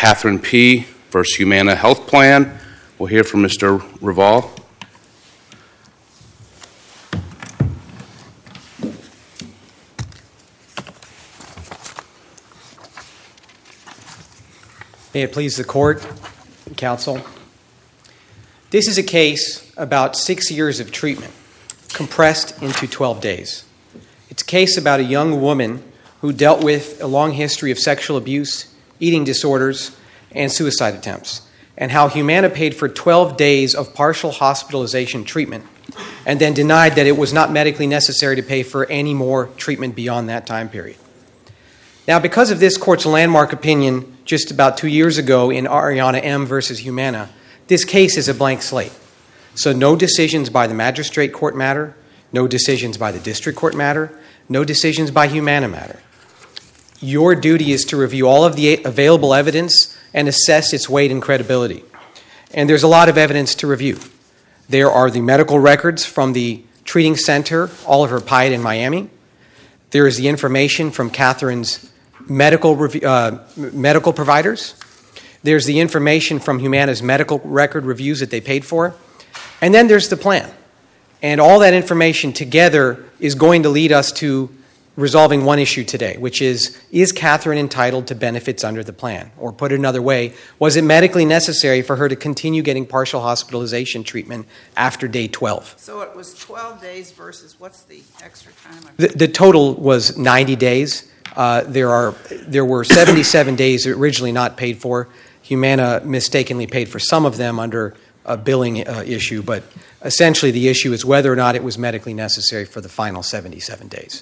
Catherine P. versus Humana Health Plan. We'll hear from Mr. Raval. May it please the court and counsel. This is a case about 6 years of treatment compressed into 12 days. It's a case about a young woman who dealt with a long history of sexual abuse, eating disorders, and suicide attempts, and how Humana paid for 12 days of partial hospitalization treatment and then denied that it was not medically necessary to pay for any more treatment beyond that time period. Now, because of this court's landmark opinion just about 2 years ago in Ariana M. versus Humana, this case is a blank slate. So no decisions by the magistrate court matter, no decisions by the district court matter, no decisions by Humana matter. Your duty is to review all of the available evidence and assess its weight and credibility. And there's a lot of evidence to review. There are the medical records from the treating center, Oliver Pyatt in Miami. There is the information from Catherine's medical providers. There's the information from Humana's medical record reviews that they paid for. And then there's the plan. And all that information together is going to lead us to resolving one issue today, which is Catherine entitled to benefits under the plan? Or put another way, was it medically necessary for her to continue getting partial hospitalization treatment after day 12? So it was 12 days versus what's the extra time? The total was 90 days. There were 77 days originally not paid for. Humana mistakenly paid for some of them under a billing issue, but essentially the issue is whether or not it was medically necessary for the final 77 days.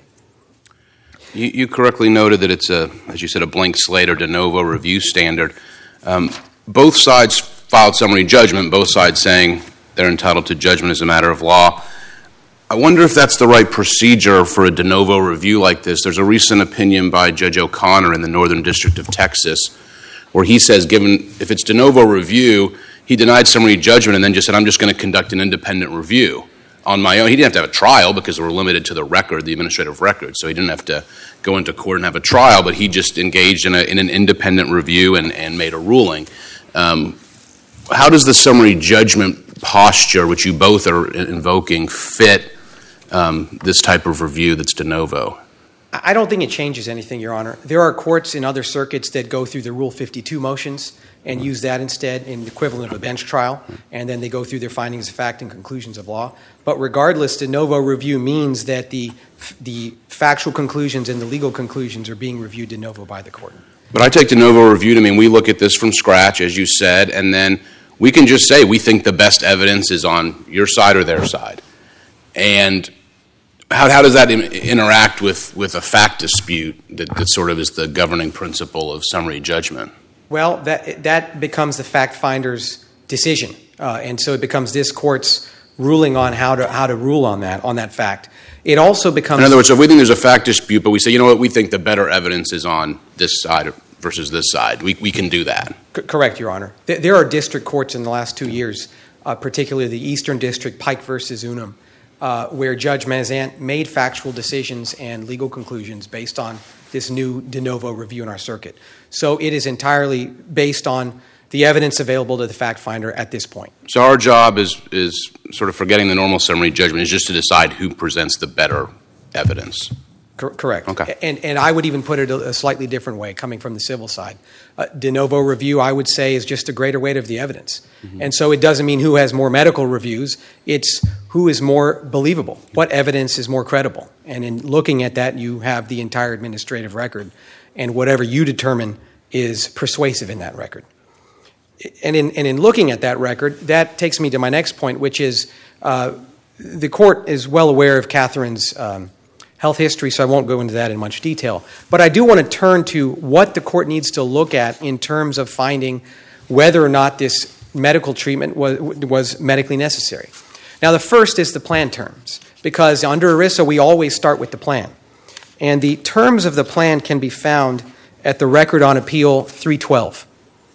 You correctly noted that it's, as you said, a blank slate or de novo review standard. Both sides filed summary judgment, both sides saying they're entitled to judgment as a matter of law. I wonder if that's the right procedure for a de novo review like this. There's a recent opinion by Judge O'Connor in the Northern District of Texas where he says, if it's de novo review, he denied summary judgment and then just said, I'm just going to conduct an independent review on my own. He didn't have to have a trial because we're limited to the record, the administrative record, so he didn't have to go into court and have a trial, but he just engaged in an independent review and made a ruling. How does the summary judgment posture, which you both are invoking, fit this type of review that's de novo? I don't think it changes anything, Your Honor. There are courts in other circuits that go through the Rule 52 motions and use that instead in the equivalent of a bench trial, and then they go through their findings of fact and conclusions of law. But regardless, de novo review means that the factual conclusions and the legal conclusions are being reviewed de novo by the court. But I take de novo review to mean we look at this from scratch, as you said, and then we can just say we think the best evidence is on your side or their side. And how does that interact with a fact dispute that sort of is the governing principle of summary judgment? Well, that becomes the fact finder's decision, and so it becomes this court's ruling on how to rule on that fact. It also becomes... In other words, if we think there's a fact dispute, but we say, you know what, we think the better evidence is on this side versus this side, we can do that. Correct, Your Honor. There are district courts in the last 2 years, particularly the Eastern District, Pike versus Unum, where Judge Mazant made factual decisions and legal conclusions based on this new de novo review in our circuit. So it is entirely based on the evidence available to the fact finder at this point. So our job is sort of forgetting the normal summary judgment, is just to decide who presents the better evidence. Correct. Okay. And I would even put it a slightly different way, coming from the civil side. De novo review, I would say, is just a greater weight of the evidence. Mm-hmm. And so it doesn't mean who has more medical reviews. It's who is more believable. What evidence is more credible? And in looking at that, you have the entire administrative record. And whatever you determine is persuasive in that record. And in looking at that record, that takes me to my next point, which is the court is well aware of Catherine's health history, so I won't go into that in much detail. But I do want to turn to what the court needs to look at in terms of finding whether or not this medical treatment was medically necessary. Now, the first is the plan terms, because under ERISA, we always start with the plan. And the terms of the plan can be found at the Record on Appeal 312.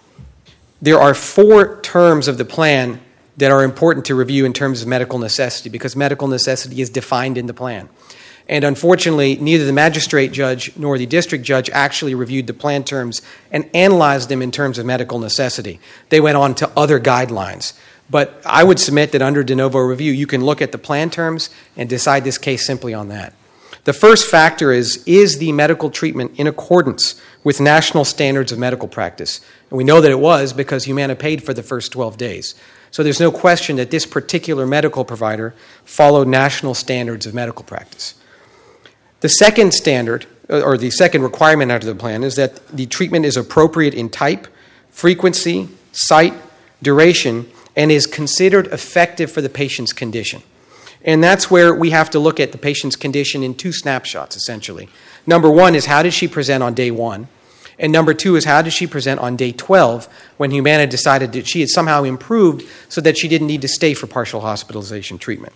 There are 4 terms of the plan that are important to review in terms of medical necessity, because medical necessity is defined in the plan. And unfortunately, neither the magistrate judge nor the district judge actually reviewed the plan terms and analyzed them in terms of medical necessity. They went on to other guidelines. But I would submit that under de novo review, you can look at the plan terms and decide this case simply on that. The first factor is the medical treatment in accordance with national standards of medical practice? And we know that it was because Humana paid for the first 12 days. So there's no question that this particular medical provider followed national standards of medical practice. The second standard, or the second requirement under the plan, is that the treatment is appropriate in type, frequency, site, duration, and is considered effective for the patient's condition. And that's where we have to look at the patient's condition in two snapshots, essentially. Number one is how did she present on day 1? And number 2 is how did she present on day 12 when Humana decided that she had somehow improved so that she didn't need to stay for partial hospitalization treatment.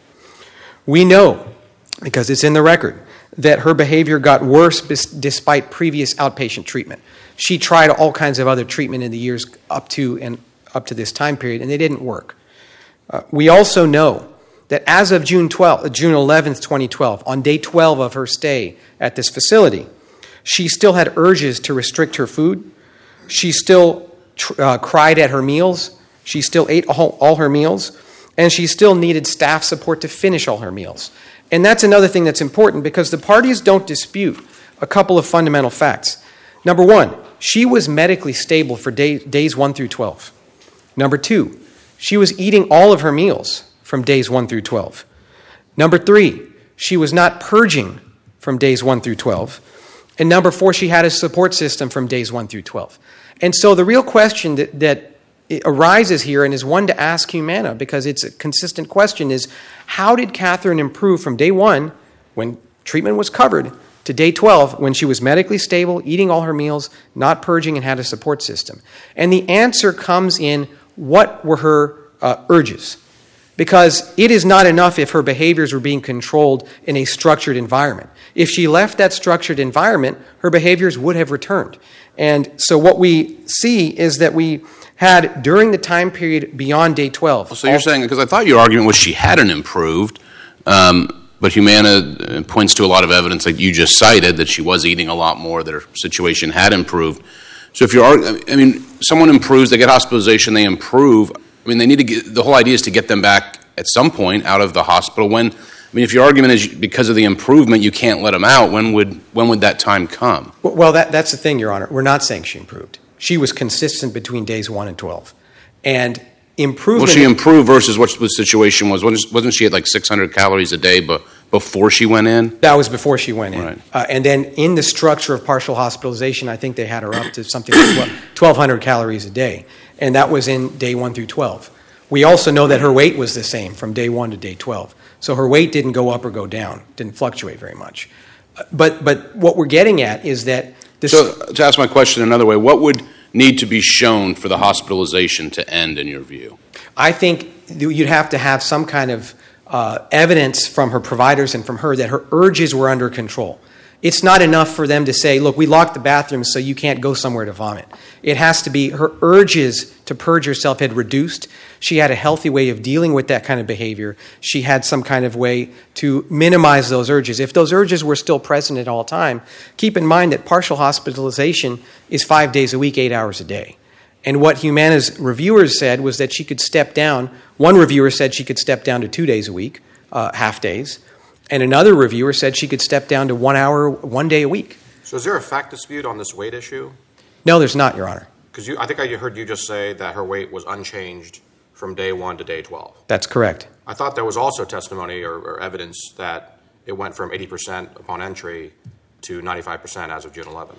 We know, because it's in the record, that her behavior got worse despite previous outpatient treatment. She tried all kinds of other treatment in the years up to this time period, and they didn't work. We also know that as of June 11th, 2012, on day 12 of her stay at this facility, she still had urges to restrict her food. She still cried at her meals. She still ate all her meals. And she still needed staff support to finish all her meals. And that's another thing that's important because the parties don't dispute a couple of fundamental facts. Number 1, she was medically stable for days 1 through 12. Number 2, she was eating all of her meals from days 1 through 12. Number 3, she was not purging from days 1 through 12. And number 4, she had a support system from days 1 through 12. And so the real question that arises here and is one to ask Humana because it's a consistent question is how did Catherine improve from day 1 when treatment was covered to day 12 when she was medically stable, eating all her meals, not purging, and had a support system? And the answer comes in what were her urges. Because it is not enough if her behaviors were being controlled in a structured environment. If she left that structured environment, her behaviors would have returned. And so what we see is that we had, during the time period beyond day 12... So you're saying, because I thought your argument was she hadn't improved, but Humana points to a lot of evidence like you just cited, that she was eating a lot more, that her situation had improved. So if someone improves, they get hospitalization, they improve... they need to get, the whole idea is to get them back at some point out of the hospital. If your argument is because of the improvement, you can't let them out, when would that time come? Well, that's the thing, Your Honor. We're not saying she improved. She was consistent between days 1 and 12. And improvement... Well, she improved versus what the situation was. Wasn't she at like 600 calories a day before she went in? That was before she went in. Right. And then in the structure of partial hospitalization, I think they had her up to something like 1,200 calories a day. And that was in day 1 through 12. We also know that her weight was the same from day 1 to day 12. So her weight didn't go up or go down, didn't fluctuate very much. But what we're getting at is that... So to ask my question another way, what would need to be shown for the hospitalization to end in your view? I think you'd have to have some kind of evidence from her providers and from her that her urges were under control. It's not enough for them to say, look, we locked the bathroom so you can't go somewhere to vomit. It has to be her urges to purge herself had reduced. She had a healthy way of dealing with that kind of behavior. She had some kind of way to minimize those urges. If those urges were still present at all time, keep in mind that partial hospitalization is 5 days a week, 8 hours a day. And what Humana's reviewers said was that she could step down. One reviewer said she could step down to 2 days a week, half days. And another reviewer said she could step down to 1 hour, 1 day a week. So is there a fact dispute on this weight issue? No, there's not, Your Honor. Because I think I heard you just say that her weight was unchanged from day 1 to day 12. That's correct. I thought there was also testimony or evidence that it went from 80% upon entry to 95% as of June 11th.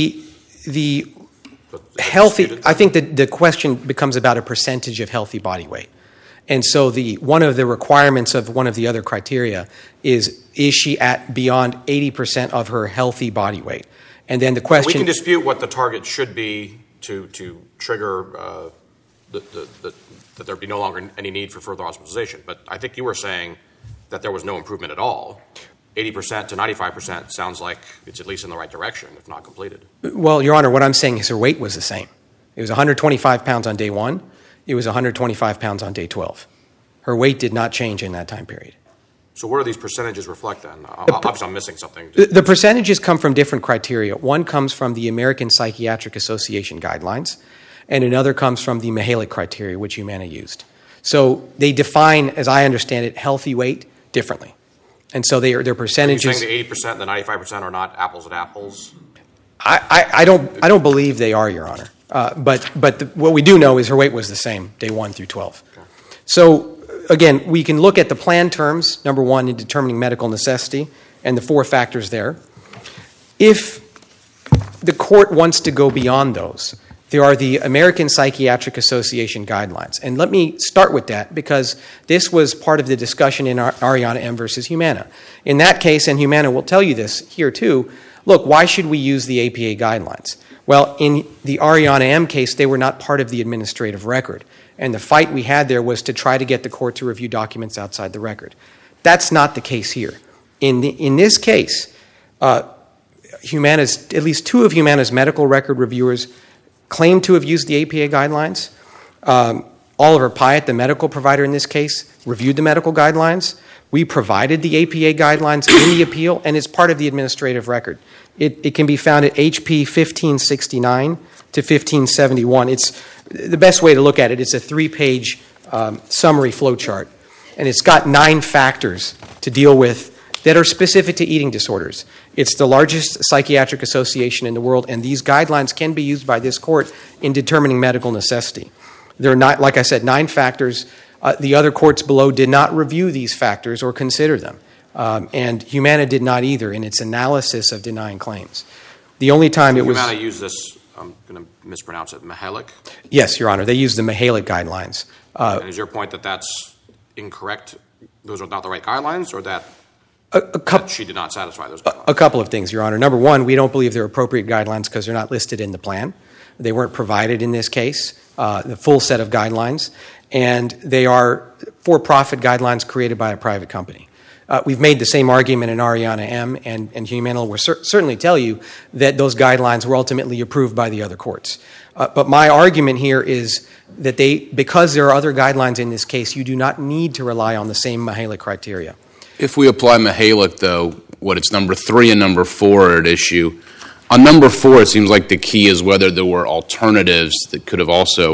The healthy, I think that the question becomes about a percentage of healthy body weight. And so one of the requirements of one of the other criteria is she at beyond 80% of her healthy body weight? And then the question... We can dispute what the target should be to trigger that there be no longer any need for further hospitalization. But I think you were saying that there was no improvement at all. 80% to 95% sounds like it's at least in the right direction, if not completed. Well, Your Honor, what I'm saying is her weight was the same. It was 125 pounds on day 1. It was 125 pounds on day 12. Her weight did not change in that time period. So what do these percentages reflect then? Obviously, I'm missing something. The percentages come from different criteria. One comes from the American Psychiatric Association guidelines, and another comes from the Mihalik criteria, which Humana used. So they define, as I understand it, healthy weight differently. And so their percentages... Are you saying the 80%, the 95% are not apples and apples? I don't believe they are, Your Honor. But what we do know is her weight was the same, day 1 through 12. Okay. So, again, we can look at the plan terms, number one, in determining medical necessity, and the 4 factors there. If the court wants to go beyond those, there are the American Psychiatric Association guidelines. And let me start with that because this was part of the discussion in Ariana M. versus Humana. In that case, and Humana will tell you this here too, look, why should we use the APA guidelines? Well, in the Ariana M. case, they were not part of the administrative record. And the fight we had there was to try to get the court to review documents outside the record. That's not the case here. In this case, Humana's, at least 2 of Humana's medical record reviewers claimed to have used the APA guidelines. Oliver Pyatt, the medical provider in this case, reviewed the medical guidelines. We provided the APA guidelines in the appeal, and it's part of the administrative record. It can be found at HP 1569 to 1571. It's the best way to look at it. It's a 3-page summary flowchart, and it's got 9 factors to deal with that are specific to eating disorders. It's the largest psychiatric association in the world, and these guidelines can be used by this court in determining medical necessity. There are not, like I said, 9 factors. The other courts below did not review these factors or consider them, and Humana did not either in its analysis of denying claims. The only time it was... Humana used this, I'm going to mispronounce it, Mihalik? Yes, Your Honor. They used the Mihalik guidelines. And is your point that that's incorrect? Those are not the right guidelines, or that she did not satisfy those guidelines? A couple of things, Your Honor. Number one, we don't believe they're appropriate guidelines because they're not listed in the plan. They weren't provided in this case, the full set of guidelines, and they are for-profit guidelines created by a private company. We've made the same argument in Ariana M., and Humana will certainly tell you that those guidelines were ultimately approved by the other courts. But my argument here is that because there are other guidelines in this case, you do not need to rely on the same Mihalik criteria. If we apply Mihalik, though, it's number 3 and number 4 are at issue. On number 4, it seems like the key is whether there were alternatives that could have also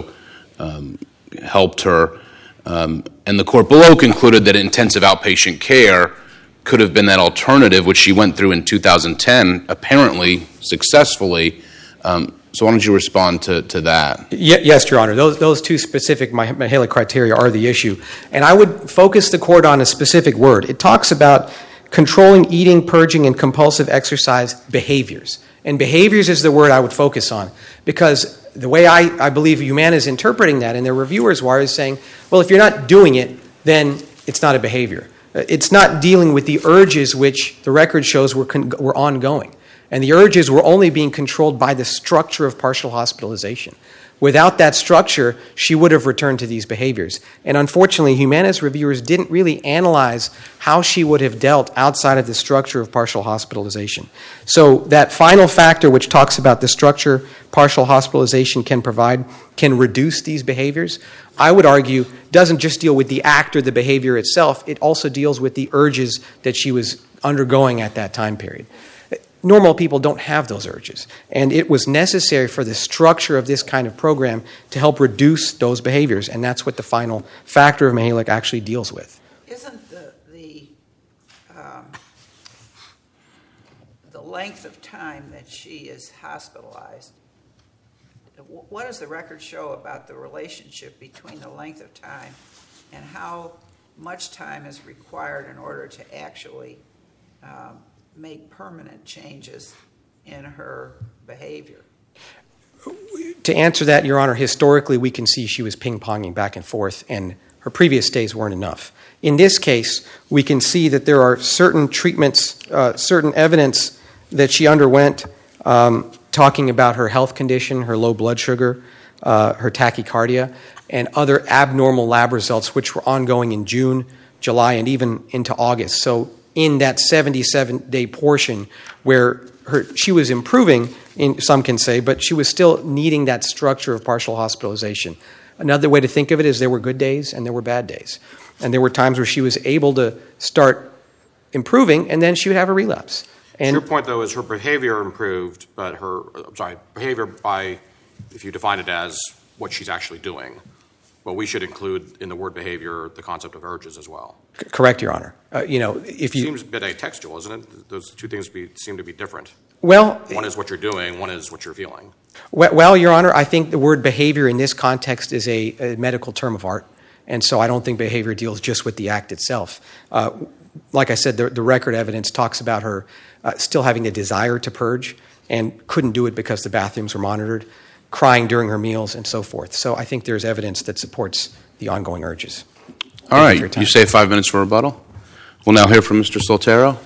helped her. And the court below concluded that intensive outpatient care could have been that alternative, which she went through in 2010, apparently successfully. So why don't you respond to that? Yes, Your Honor. Those 2 specific Mihalik criteria are the issue. And I would focus the court on a specific word. It talks about controlling eating, purging, and compulsive exercise behaviors. And behaviors is the word I would focus on because the way I believe Humana is interpreting that and their reviewers were is saying, well, if you're not doing it, then it's not a behavior. It's not dealing with the urges which the record shows were ongoing. And the urges were only being controlled by the structure of partial hospitalization. Without that structure, she would have returned to these behaviors. And unfortunately, Humana's reviewers didn't really analyze how she would have dealt outside of the structure of partial hospitalization. So that final factor, which talks about the structure partial hospitalization can provide, can reduce these behaviors, I would argue doesn't just deal with the act or the behavior itself, it also deals with the urges that she was undergoing at that time period. Normal people don't have those urges, and it was necessary for the structure of this kind of program to help reduce those behaviors, and that's what the final factor of Mihalik actually deals with. Isn't the length of time that she is hospitalized, what does the record show about the relationship between the length of time and how much time is required in order to actually make permanent changes in her behavior? To answer that, Your Honor, historically we can see she was ping-ponging back and forth, and her previous stays weren't enough. In this case, we can see that there are certain treatments, certain evidence that she underwent talking about her health condition, her low blood sugar, her tachycardia, and other abnormal lab results which were ongoing in June, July, and even into August. So in that 77-day portion where she was improving, some can say, but she was still needing that structure of partial hospitalization. Another way to think of it is there were good days and there were bad days. And there were times where she was able to start improving, and then she would have a relapse. And your point, though, is her behavior improved, but her behavior by, if you define it as what she's actually doing, but we should include in the word behavior the concept of urges as well. Correct, Your Honor. If you seems a bit atextual, isn't it? Those two things seem to be different. Well, one is what you're doing, one is what you're feeling. Well, Your Honor, I think the word behavior in this context is a medical term of art, and so I don't think behavior deals just with the act itself. Like I said, the record evidence talks about her still having the desire to purge and couldn't do it because the bathrooms were monitored, crying during her meals, and so forth. So I think there's evidence that supports the ongoing urges. All right. You say 5 minutes for rebuttal. We'll now hear from Mr. Soltero.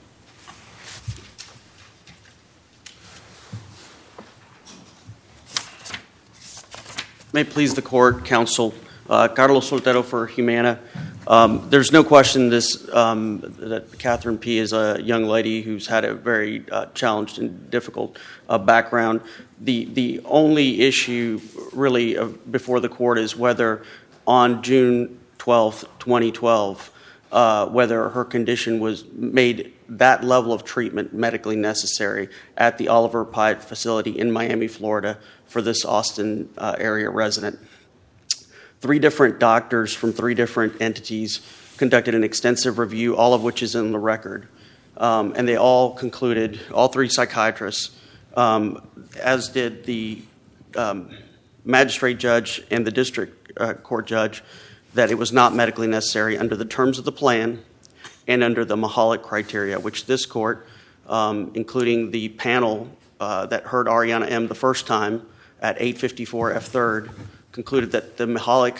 May it please the court, counsel. Carlos Soltero for Humana. There's no question that Catherine P. is a young lady who's had a very challenged and difficult background. The only issue really before the court is whether on June 12th, 2012, whether her condition was made that level of treatment medically necessary at the Oliver Pyatt facility in Miami, Florida, for this Austin area resident. 3 different doctors from 3 different entities conducted an extensive review, all of which is in the record. And they all concluded, all 3 psychiatrists, as did the magistrate judge and the district court judge, that it was not medically necessary under the terms of the plan and under the Mahalik criteria, which this court, including the panel that heard Ariana M. the first time at 854 F. 3rd, concluded that the Mahalik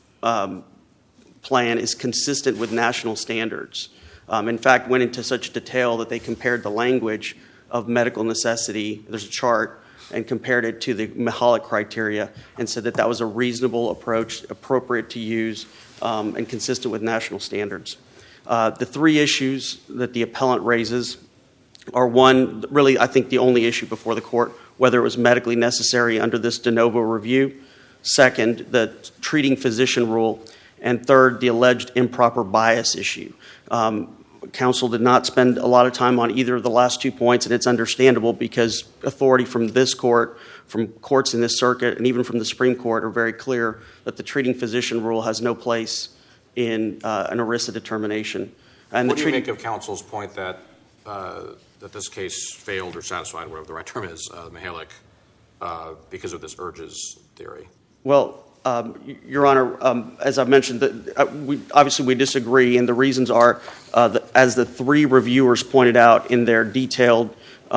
plan is consistent with national standards. In fact, went into such detail that they compared the language of medical necessity, there's a chart, and compared it to the Mahalik criteria and said that that was a reasonable approach, appropriate to use, and consistent with national standards. The 3 issues that the appellant raises are, one, really I think the only issue before the court, whether it was medically necessary under this de novo review. Second, the treating physician rule. And third, the alleged improper bias issue. Counsel did not spend a lot of time on either of the last 2 points, and it's understandable because authority from this court, from courts in this circuit, and even from the Supreme Court are very clear that the treating physician rule has no place in an ERISA determination. And what do you make of counsel's point that that this case failed or satisfied, whatever the right term is, Mahalik, because of this urges theory? Well, Your Honor, as I've mentioned, we disagree, and the reasons are, as the 3 reviewers pointed out in their detailed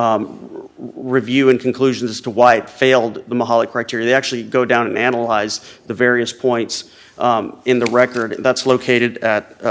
review and conclusions as to why it failed the Mahalik criteria. They actually go down and analyze the various points in the record. That's located at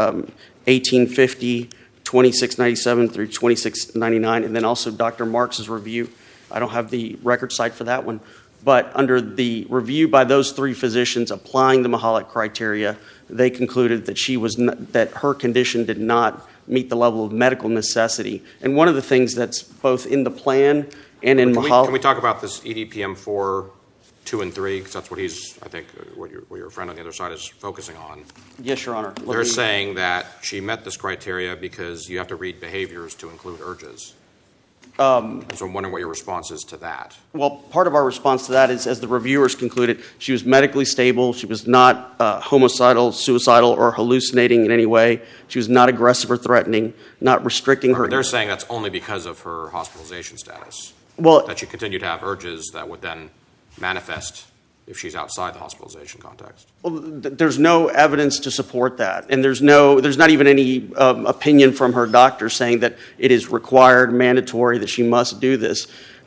1850, 2697 through 2699, and then also Dr. Marks's review. I don't have the record site for that one. But under the review by those 3 physicians applying the Mahalik criteria, they concluded that that her condition did not meet the level of medical necessity. And one of the things that's both in the plan and in Mahalik... Can we talk about this EDPM 4, 2, and 3? Because that's what I think, what your friend on the other side is focusing on. Yes, Your Honor. They're saying that she met this criteria because you have to read behaviors to include urges. So I'm wondering what your response is to that. Well, part of our response to that is, as the reviewers concluded, she was medically stable. She was not homicidal, suicidal, or hallucinating in any way. She was not aggressive or threatening, not restricting her... They're saying that's only because of her hospitalization status. Well, that she continued to have urges that would then manifest if she's outside the hospitalization context. Well, there's no evidence to support that, and there's not even any opinion from her doctor saying that it is required, mandatory, that she must do this.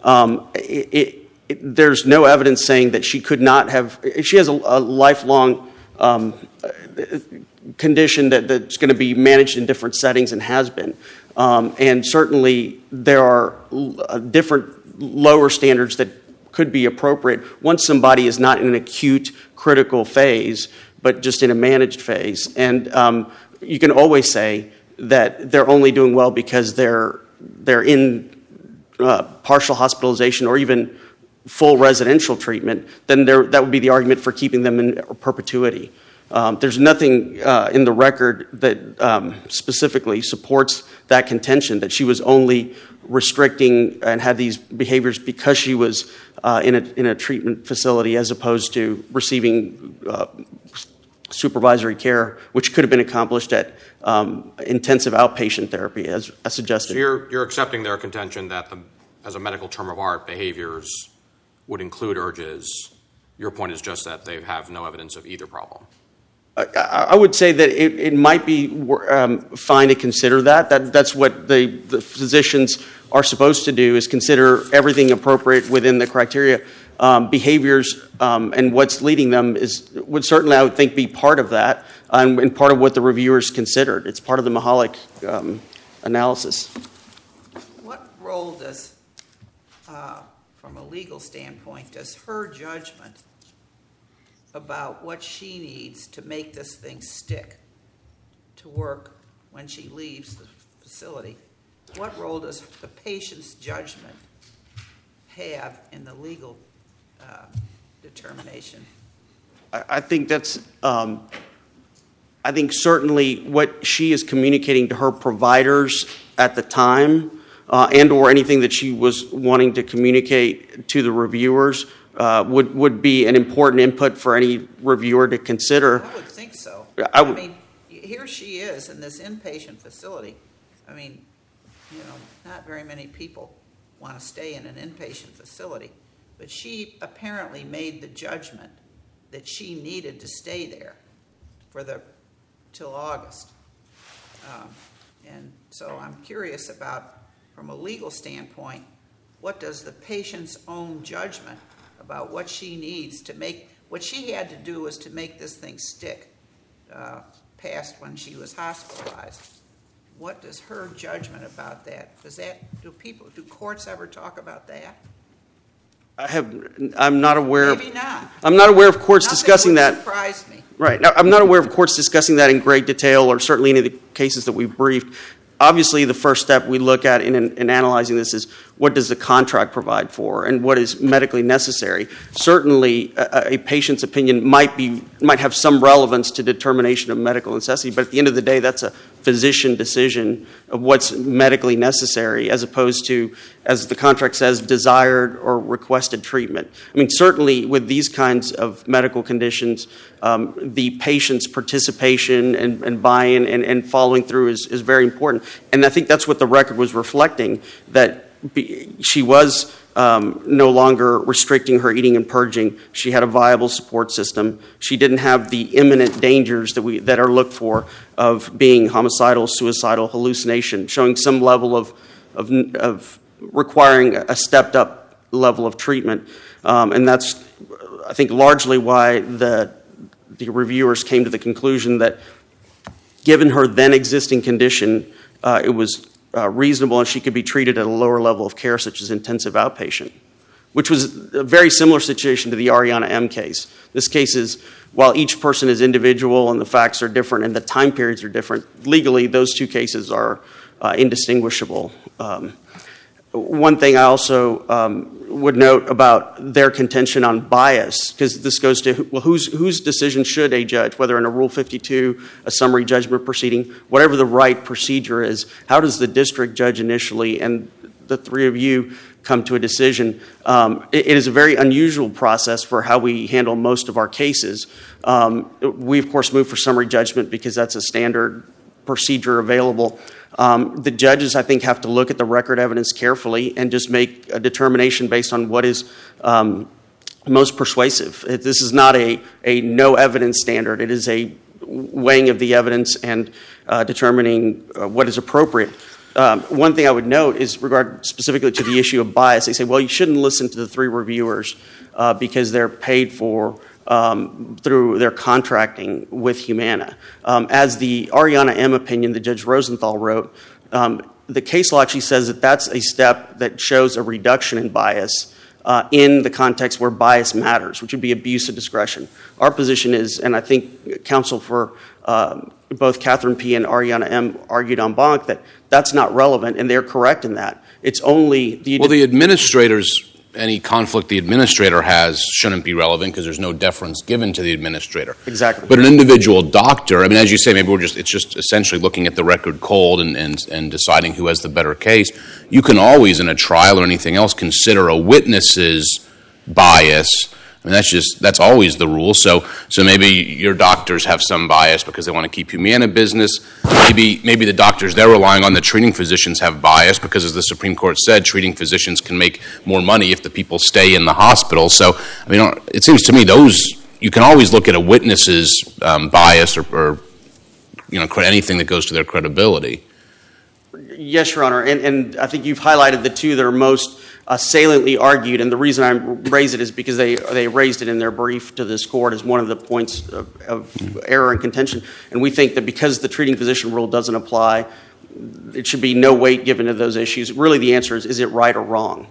There's no evidence saying that she could not have. She has a lifelong condition that's going to be managed in different settings and has been, and certainly there are different lower standards that could be appropriate once somebody is not in an acute, critical phase, but just in a managed phase. And you can always say that they're only doing well because they're in partial hospitalization or even full residential treatment, then that would be the argument for keeping them in perpetuity. There's nothing in the record that specifically supports that contention, that she was only restricting and had these behaviors because she was in a treatment facility as opposed to receiving supervisory care, which could have been accomplished at intensive outpatient therapy, as suggested. So you're accepting their contention that, as a medical term of art, behaviors would include urges. Your point is just that they have no evidence of either problem. I would say that it might be fine to consider that. That's what the physicians are supposed to do, is consider everything appropriate within the criteria. Behaviors and what's leading them would certainly, I would think, be part of that and part of what the reviewers considered. It's part of the Mahalik analysis. What role does, from a legal standpoint, does her judgment about what she needs to make this thing stick to work when she leaves the facility, what role does the patient's judgment have in the legal determination? I think that's, I think certainly what she is communicating to her providers at the time and or anything that she was wanting to communicate to the reviewers would be an important input for any reviewer to consider. I would think so. I mean, here she is in this inpatient facility. I mean, not very many people want to stay in an inpatient facility, but she apparently made the judgment that she needed to stay there till August. And so I'm curious about, from a legal standpoint, what does the patient's own judgment about what she needs to make, what she had to do was to make this thing stick past when she was hospitalized. What does her judgment about that? Do courts ever talk about that? I'm not aware. Maybe not. I'm not aware of courts Nothing discussing would that. surprise me. Right. Now, I'm not aware of courts discussing that in great detail, or certainly any of the cases that we've briefed. Obviously, the first step we look at in analyzing this is, what does the contract provide for, and what is medically necessary? Certainly, a patient's opinion might have some relevance to determination of medical necessity, but at the end of the day, that's a physician decision of what's medically necessary, as opposed to, as the contract says, desired or requested treatment. I mean, certainly with these kinds of medical conditions, the patient's participation and buy-in and following through is very important. And I think that's what the record was reflecting, that she was no longer restricting her eating and purging. She had a viable support system. She didn't have the imminent dangers that are looked for of being homicidal, suicidal, hallucination, showing some level of requiring a stepped-up level of treatment. And that's, I think, largely why the reviewers came to the conclusion that, given her then-existing condition, it was reasonable and she could be treated at a lower level of care, such as intensive outpatient, which was a very similar situation to the Ariana M. case. This case is, while each person is individual and the facts are different and the time periods are different, legally those two cases are indistinguishable. One thing I also would note about their contention on bias, because this goes to, well, whose decision should a judge, whether in a Rule 52, a summary judgment proceeding, whatever the right procedure is, how does the district judge initially and the three of you come to a decision? It is a very unusual process for how we handle most of our cases. We, of course, move for summary judgment because that's a standard procedure available. The judges, I think, have to look at the record evidence carefully and just make a determination based on what is most persuasive. This is not a no evidence standard. It is a weighing of the evidence and determining what is appropriate. One thing I would note is regard specifically to the issue of bias. They say, well, you shouldn't listen to the three reviewers because they're paid for through their contracting with Humana. As the Ariana M. opinion that Judge Rosenthal wrote, the case law actually says that that's a step that shows a reduction in bias in the context where bias matters, which would be abuse of discretion. Our position is, and I think counsel for both Catherine P. and Ariana M. argued en banc, that that's not relevant, and they're correct in that. It's only the... Well, the administrators, any conflict the administrator has shouldn't be relevant because there's no deference given to the administrator. Exactly. But an individual doctor, I mean, as you say, maybe it's just essentially looking at the record cold and deciding who has the better case. You can always, in a trial or anything else, consider a witness's bias. I mean, that's always the rule. So maybe your doctors have some bias because they want to keep Humana business. Maybe the doctors they're relying on, the treating physicians, have bias because, as the Supreme Court said, treating physicians can make more money if the people stay in the hospital. So, I mean, it seems to me you can always look at a witness's bias or anything that goes to their credibility. Yes, Your Honor, and I think you've highlighted the two that are most saliently argued, and the reason I raise it is because they raised it in their brief to this court as one of the points of error and contention. And we think that because the treating physician rule doesn't apply, it should be no weight given to those issues. Really, the answer is it right or wrong?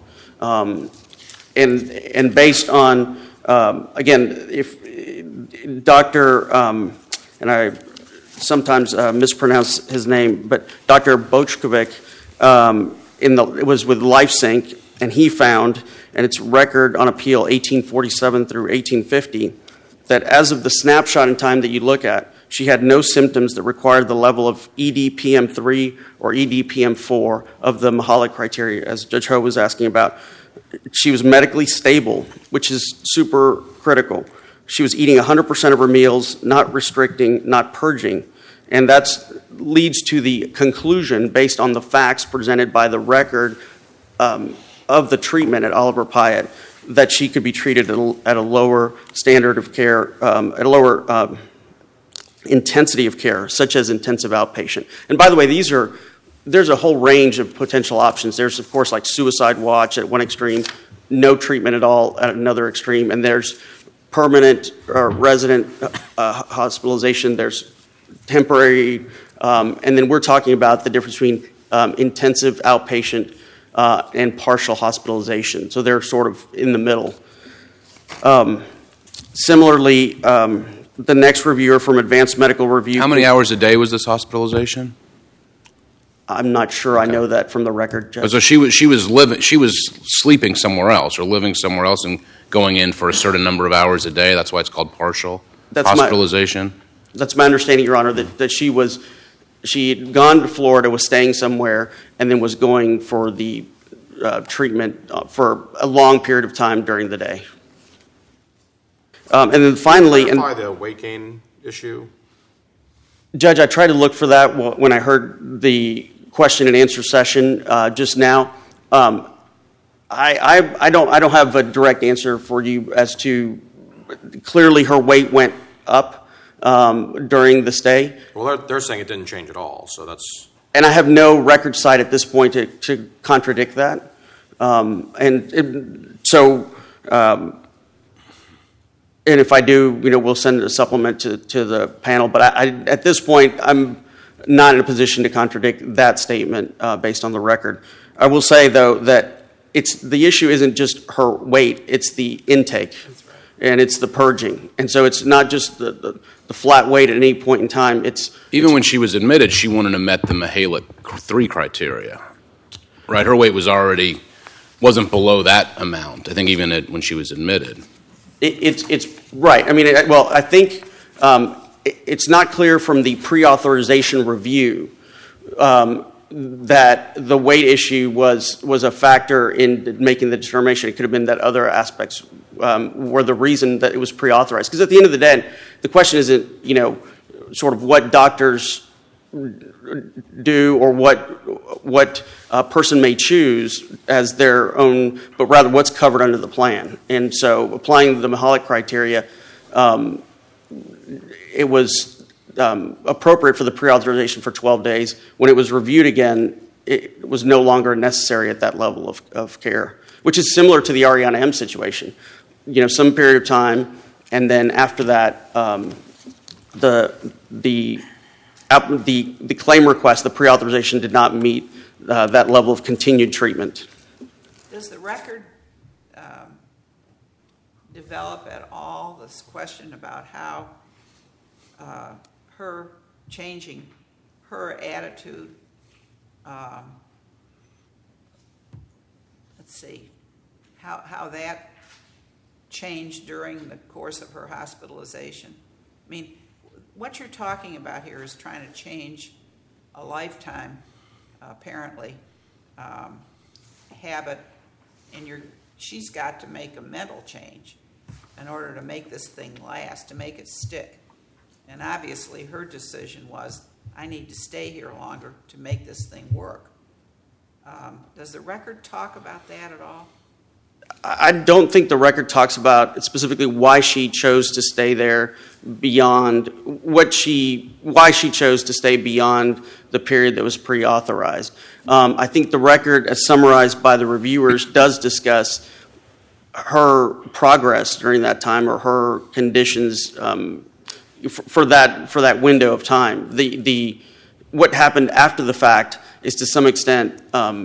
And based on, again, if Dr. And I sometimes mispronounce his name, but Dr. Bochkovic it was with LifeSync, and he found, and it's record on appeal 1847 through 1850, that as of the snapshot in time that you look at, she had no symptoms that required the level of EDPM3 or EDPM4 of the Mahalik criteria, as Judge Ho was asking about. She was medically stable, which is super critical. She was eating 100% of her meals, not restricting, not purging. And that leads to the conclusion, based on the facts presented by the record of the treatment at Oliver Pyatt, that she could be treated at a lower standard of care, at a lower intensity of care, such as intensive outpatient. And by the way, there's a whole range of potential options. There's, of course, like suicide watch at one extreme, no treatment at all at another extreme, and there's permanent or resident hospitalization. There's temporary, and then we're talking about the difference between intensive outpatient and partial hospitalization. So they're sort of in the middle. Similarly, the next reviewer from Advanced Medical Review. How many hours a day was this hospitalization? I'm not sure. Okay. I know that from the record, Judge. So she was sleeping somewhere else or living somewhere else and going in for a certain number of hours a day. That's why it's called partial hospitalization. That's my understanding, Your Honor, that she had gone to Florida, was staying somewhere, and then was going for the treatment for a long period of time during the day. And then finally, can you clarify the weight gain issue? Judge, I tried to look for that when I heard the question and answer session just now. I don't have a direct answer for you as to, clearly her weight went up during the stay. Well, they're saying it didn't change at all, so that's... And I have no record site at this point to contradict that. And if I do, we'll send a supplement to the panel. But at this point, I'm not in a position to contradict that statement based on the record. I will say, though, that the issue isn't just her weight; it's the intake, and it's the purging. And so it's not just the flat weight at any point in time. Even when she was admitted, she wouldn't have met the Mahalik 3 criteria, right? Her weight wasn't below that amount. I think even when she was admitted. It's right. I mean, I think it's not clear from the pre-authorization review that the weight issue was a factor in making the determination. It could have been that other aspects were the reason that it was pre-authorized. Because at the end of the day, the question isn't, sort of what doctors do or what a person may choose as their own, but rather what's covered under the plan. And so applying the Mahalik criteria, it was appropriate for the pre-authorization for 12 days. When it was reviewed again, it was no longer necessary at that level of care, which is similar to the Ariana M situation. Some period of time, and then after that, the claim request, the pre-authorization, did not meet that level of continued treatment. Does the record develop at all this question about how her changing her attitude, let's see, how that changed during the course of her hospitalization? I mean, what you're talking about here is trying to change a lifetime, apparently, habit, and she's got to make a mental change in order to make this thing last, to make it stick. And obviously her decision was, I need to stay here longer to make this thing work. Does the record talk about that at all? I don't think the record talks about specifically why she chose to stay there beyond why she chose to stay beyond the period that was pre-authorized. I think the record, as summarized by the reviewers, does discuss her progress during that time, or her conditions for that window of time. What happened after the fact is to some extent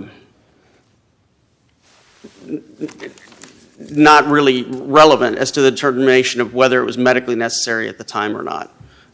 not really relevant as to the determination of whether it was medically necessary at the time or not.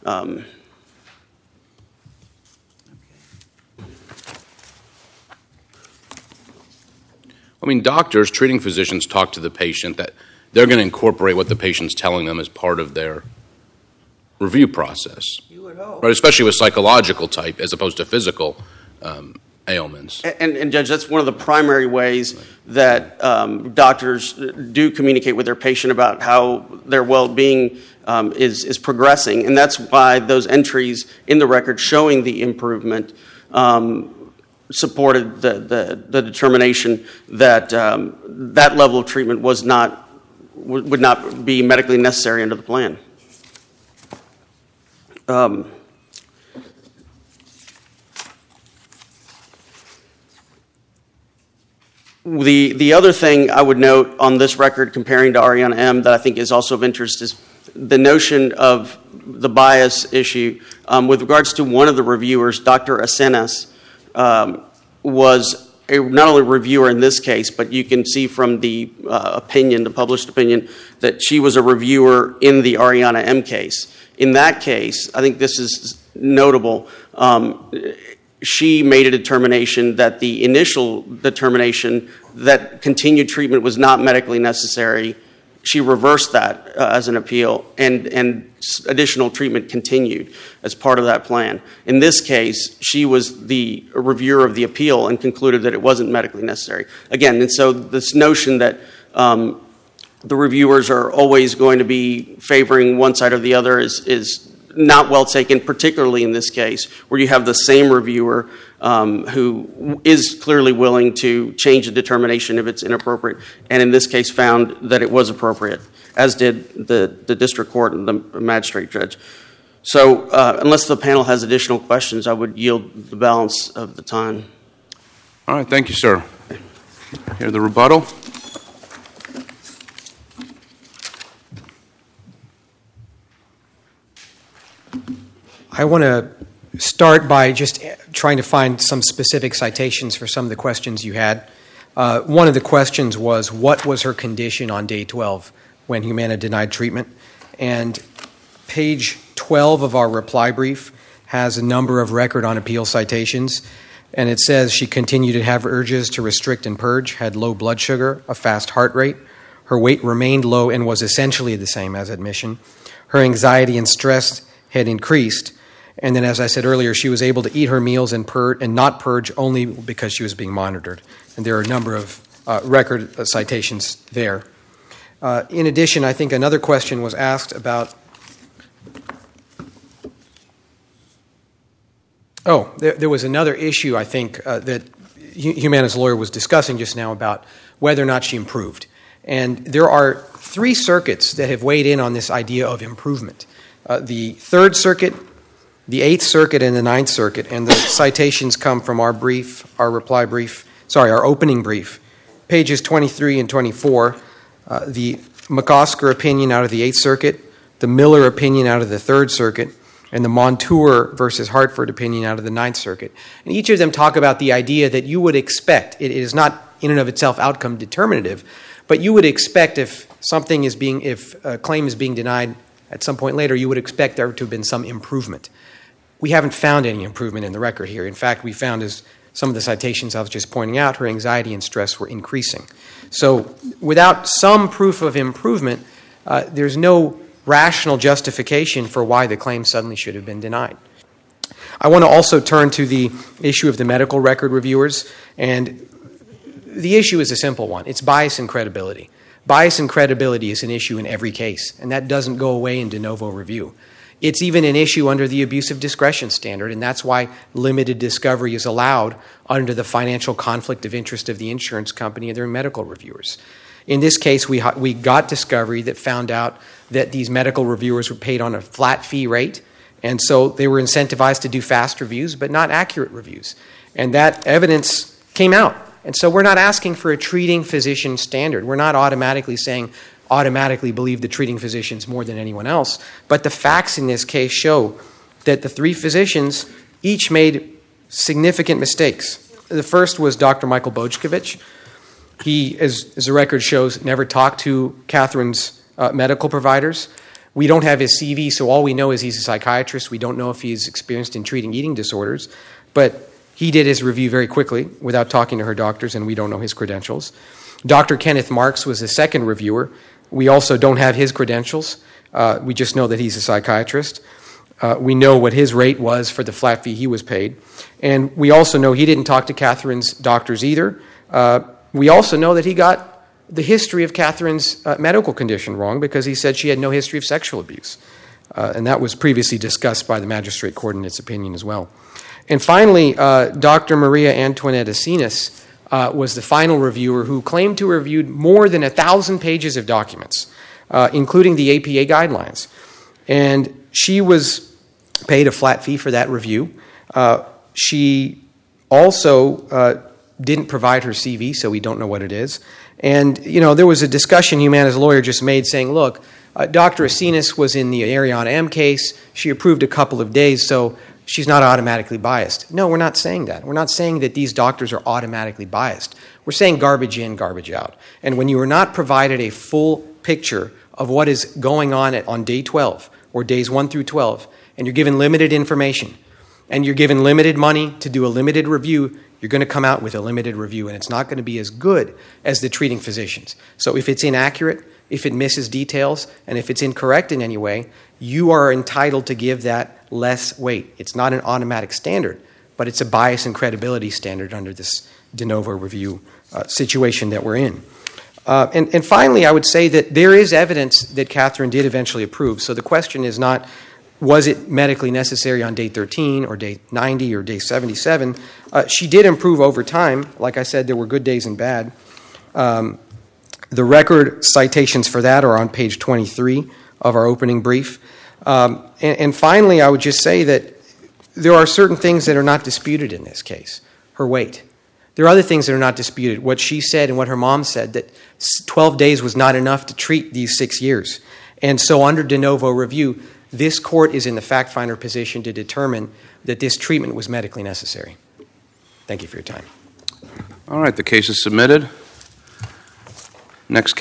I mean, doctors, treating physicians talk to the patient that they're going to incorporate what the patient's telling them as part of their review process. You would hope. Right, especially with psychological type as opposed to physical ailments. And Judge, that's one of the primary ways that doctors do communicate with their patient about how their well-being is progressing. And that's why those entries in the record showing the improvement supported the determination that that level of treatment would not be medically necessary under the plan. The other thing I would note on this record comparing to Ariana M. that I think is also of interest is the notion of the bias issue. With regards to one of the reviewers, Dr. Asenas, was not only a reviewer in this case, but you can see from the opinion, the published opinion, that she was a reviewer in the Ariana M. case. In that case, I think this is notable, she made a determination that the initial determination that continued treatment was not medically necessary, she reversed that as an appeal, and additional treatment continued as part of that plan. In this case, she was the reviewer of the appeal and concluded that it wasn't medically necessary. Again, and so this notion that the reviewers are always going to be favoring one side or the other is not well taken, particularly in this case, where you have the same reviewer who is clearly willing to change a determination if it's inappropriate, and in this case found that it was appropriate, as did the district court and the magistrate judge. So unless the panel has additional questions, I would yield the balance of the time. All right, thank you, sir. Here, the rebuttal. I want to start by just trying to find some specific citations for some of the questions you had. One of the questions was, what was her condition on day 12 when Humana denied treatment? And page 12 of our reply brief has a number of record on appeal citations, and it says she continued to have urges to restrict and purge, had low blood sugar, a fast heart rate. Her weight remained low and was essentially the same as admission. Her anxiety and stress had increased. And then, as I said earlier, she was able to eat her meals and not purge only because she was being monitored. And there are a number of record citations there. In addition, I think another question was asked about... there was another issue, I think, that Humana's lawyer was discussing just now about whether or not she improved. And there are 3 circuits that have weighed in on this idea of improvement. The Third Circuit, the Eighth Circuit, and the Ninth Circuit, and the citations come from our opening brief, pages 23 and 24, the McOsker opinion out of the Eighth Circuit, the Miller opinion out of the Third Circuit, and the Montour versus Hartford opinion out of the Ninth Circuit. And each of them talk about the idea that you would expect, it is not in and of itself outcome determinative, But you would expect if a claim is being denied at some point later, you would expect there to have been some improvement. We haven't found any improvement in the record here. In fact, we found, as some of the citations I was just pointing out, her anxiety and stress were increasing. So without some proof of improvement, there's no rational justification for why the claim suddenly should have been denied. I want to also turn to the issue of the medical record reviewers, and the issue is a simple one. It's bias and credibility. Bias and credibility is an issue in every case, and that doesn't go away in de novo review. It's even an issue under the abuse of discretion standard, and that's why limited discovery is allowed under the financial conflict of interest of the insurance company and their medical reviewers. In this case, we got discovery that found out that these medical reviewers were paid on a flat fee rate, and so they were incentivized to do fast reviews but not accurate reviews. And that evidence came out. And so we're not asking for a treating physician standard. We're not automatically saying automatically believe the treating physicians more than anyone else. But the facts in this case show that the three physicians each made significant mistakes. The first was Dr. Michael Bojkovich. He, as the record shows, never talked to Catherine's medical providers. We don't have his CV, so all we know is he's a psychiatrist. We don't know if he's experienced in treating eating disorders. But he did his review very quickly without talking to her doctors, and we don't know his credentials. Dr. Kenneth Marks was the second reviewer. We also don't have his credentials. We just know that he's a psychiatrist. We know what his rate was for the flat fee he was paid. And we also know he didn't talk to Catherine's doctors either. We also know that he got the history of Catherine's medical condition wrong because he said she had no history of sexual abuse. And that was previously discussed by the magistrate court in its opinion as well. And finally, Dr. Maria Antoinette Asinas was the final reviewer who claimed to have reviewed more than 1,000 pages of documents, including the APA guidelines. And she was paid a flat fee for that review. She also didn't provide her CV, so we don't know what it is. And, there was a discussion Humana's lawyer just made saying, look, Dr. Asinas was in the Ariana M case. She approved a couple of days, so she's not automatically biased. No, we're not saying that. We're not saying that these doctors are automatically biased. We're saying garbage in, garbage out. And when you are not provided a full picture of what is going on day 12 or days 1 through 12, and you're given limited information, and you're given limited money to do a limited review, you're going to come out with a limited review, and it's not going to be as good as the treating physicians. So if it's inaccurate, if it misses details, and if it's incorrect in any way, you are entitled to give that less weight. It's not an automatic standard, but it's a bias and credibility standard under this de novo review situation that we're in. And finally, I would say that there is evidence that Catherine did eventually approve. So the question is not, was it medically necessary on day 13 or day 90 or day 77? She did improve over time. Like I said, there were good days and bad. The record citations for that are on page 23 of our opening brief. And finally, I would just say that there are certain things that are not disputed in this case. Her weight. There are other things that are not disputed. What she said and what her mom said, that 12 days was not enough to treat these 6 years. And so under de novo review, this court is in the fact finder position to determine that this treatment was medically necessary. Thank you for your time. All right, the case is submitted. Next